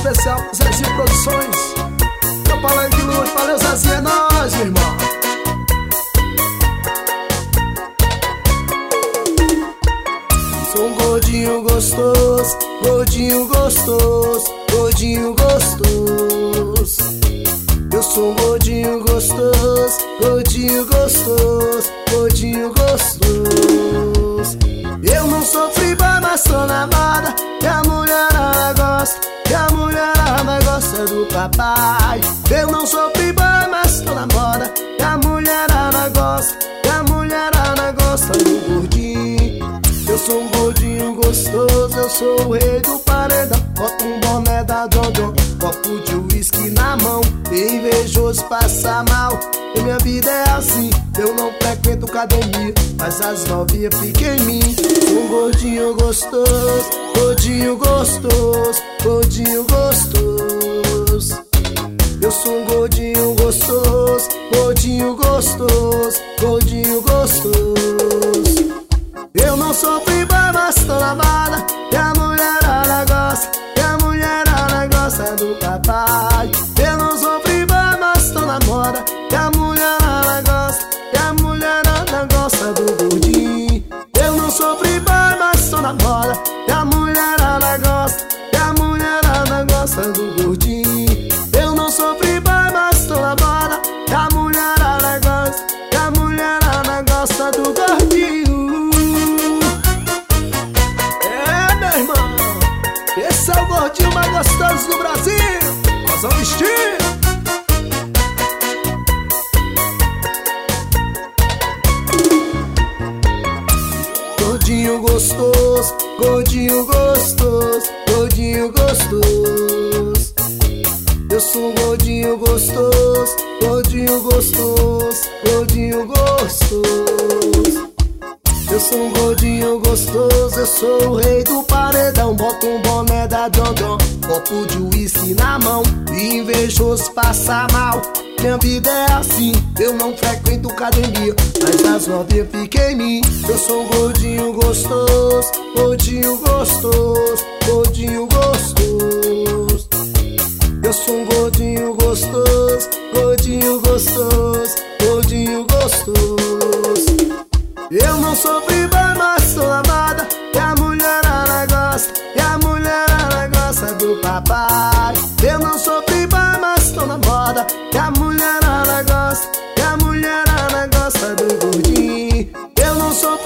especial Zezinho Produções. Meu palanque de luz, valeu Zezinho, é nóis, meu irmão. Sou um gordinho gostoso, gordinho gostoso, gordinho gostoso. Eu sou um gordinho gostoso, gordinho gostoso, gordinho gostoso. Eu não sofri boy, mas tô na moda, que a mulherada gosta, que a mulherada gosta do papai. Eu não sofri boy, mas tô na moda, que a mulherada gosta, que a mulherada gosta do gordinho. Eu sou um gordinho gostoso, eu sou o rei do paredão. Boto um boné da Dondon, copo de uísque na mão. Invejoso passa mal, e minha vida é assim. Eu não frequento academia, mas as novinhas ficam em mim. Sou um gordinho gostoso, gordinho gostoso, gordinho gostoso. Eu sou um gordinho gostoso, gordinho gostoso, gordinho gostoso. Eu não sofri boy, mas tô na moda, que a mulherada gosta, que a mulherada gosta do papai. Eu não sofri boy, mas tô na moda, que a mulherada gosta, que a mulherada gosta do gordinho. Eu não sofri boy, mas tô na moda, que a mulherada gosta, que a mulherada gosta do gordinho. Eu não sofri boy, mas tô na moda, que a mulherada gosta, que a mulherada gosta do gordinho. Esse é o gordinho mais gostoso do Brasil. Nós vamos vestir. Gordinho gostoso, gordinho gostoso, gordinho gostoso. Eu sou um gordinho gostoso, gordinho gostoso, gordinho gostoso. Eu sou um gordinho gostoso, eu sou o rei do paredão. Boto um boné da Dondon, copo de uísque na mão. E invejoso passa mal, minha vida é assim. Eu não frequento academia, mas as novinhas ficam em mim. Eu sou um gordinho gostoso, gordinho gostoso, gordinho gostoso. Eu sou um gordinho gostoso, gordinho gostoso, gordinho gostoso. Eu não sofri boy, mas tô na moda, que a mulherada gosta, que a mulherada gosta do papai. Eu não sofri boy, mas tô na moda, que a mulherada gosta, que a mulherada gosta do gordinho. Eu não sofri